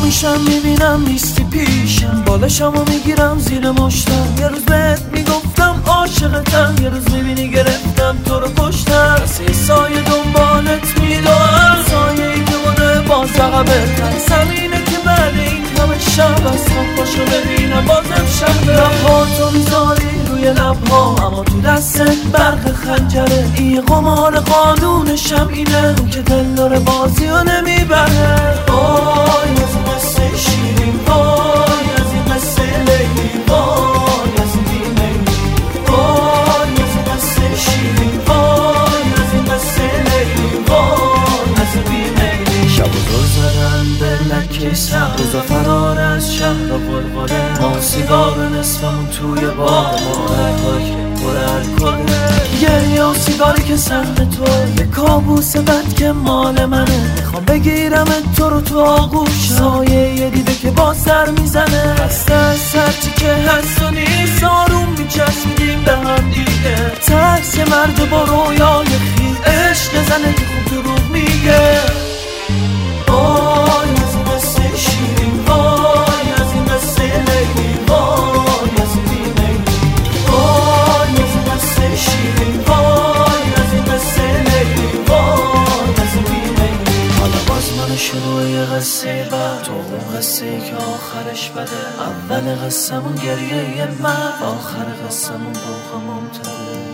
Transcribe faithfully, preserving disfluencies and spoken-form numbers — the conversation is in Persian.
میشم میبینم نیستی پیشم، بالشمو میگیرم زیر مشتم. یه روز بهت میگفتم عاشقتم، یه روز میبینی گرفتم تو رو کشتم. مثل سایه دنبالت میدوم، سایه ای که بوده باز عقبتم. زمینه که بعد این همه شب از خواب باشو ببینم بازم شب. لبهاتو میذاری روی لبها، اما تو دستت برق خنجره. این قمار قانونشم اینه، اون که دل داره بازی رو نمیبره. وای از این قصه شیرین، وای از این قصه لیلی، وای از این بیمیلی. وای از این قصه شیرین، وای از این قصه لیلی، وای از این بیمیلی. شب و دور زدن به لکه سر، روزا فرار از شهر و غلغله. ما سیگار نصفمون توی باغ، ما هرکار که پر الکله. گریه و سیگاری که سهم تو، یه کابوس بد که مال منه. میخوام بگیرم تو رو تو آغوش، سایه یه دیده که با سر میزنه. خسته از سرچی که هست و نیست، آروم میچسبیدیم به هم دیگه. ترس مرد با رویای خیل، عشق زنه که خوب دروغ میگه. وای از این قصه شیرین، وای از این قصه لیلی، وای از این بیمیلی. وای از این قصه شیرین، وای از این قصه لیلی، وای از این بیمیلی. حالا باز من شروع یه قصه بعد، تو اون قصه که آخرش بده. اول قصه‌مون گریه من، آخر قصه‌مون بوق ممتده.